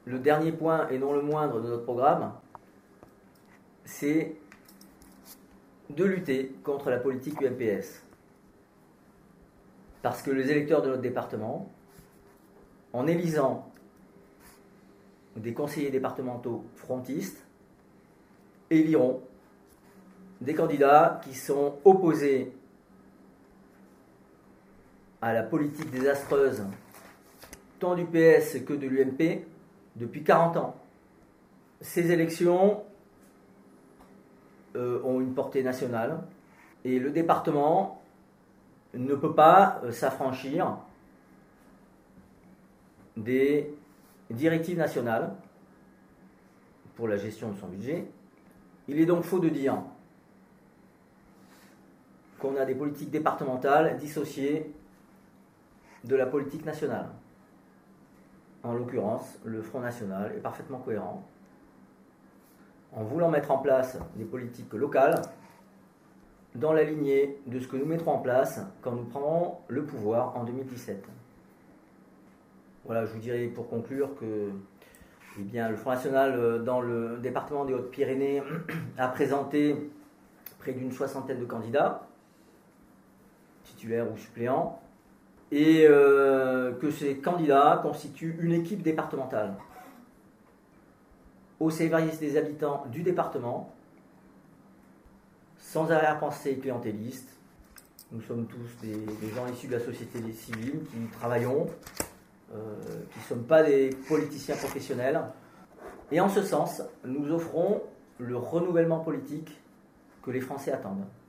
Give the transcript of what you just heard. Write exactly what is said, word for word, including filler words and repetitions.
le dernier point, et non le moindre, de notre programme, c'est de lutter contre la politique U M P S. Parce que les électeurs de notre département, en élisant des conseillers départementaux frontistes, éliront des candidats qui sont opposés à la politique désastreuse tant du P S que de l'U M P depuis quarante ans. Ces élections euh, ont une portée nationale et le département ne peut pas euh, s'affranchir des directives nationales pour la gestion de son budget. Il est donc faux de dire qu'on a des politiques départementales dissociées de la politique nationale. En l'occurrence, le Front National est parfaitement cohérent en voulant mettre en place des politiques locales dans la lignée de ce que nous mettrons en place quand nous prendrons le pouvoir en deux mille dix-sept. Voilà, je vous dirais pour conclure que eh bien, le Front National dans le département des Hautes-Pyrénées a présenté près d'une soixantaine de candidats, titulaires ou suppléants, et euh, que ces candidats constituent une équipe départementale au service des habitants du département, sans arrière-pensée clientéliste. Nous sommes tous des, des gens issus de la société civile qui travaillons, euh, qui ne sommes pas des politiciens professionnels. Et en ce sens, nous offrons le renouvellement politique que les Français attendent.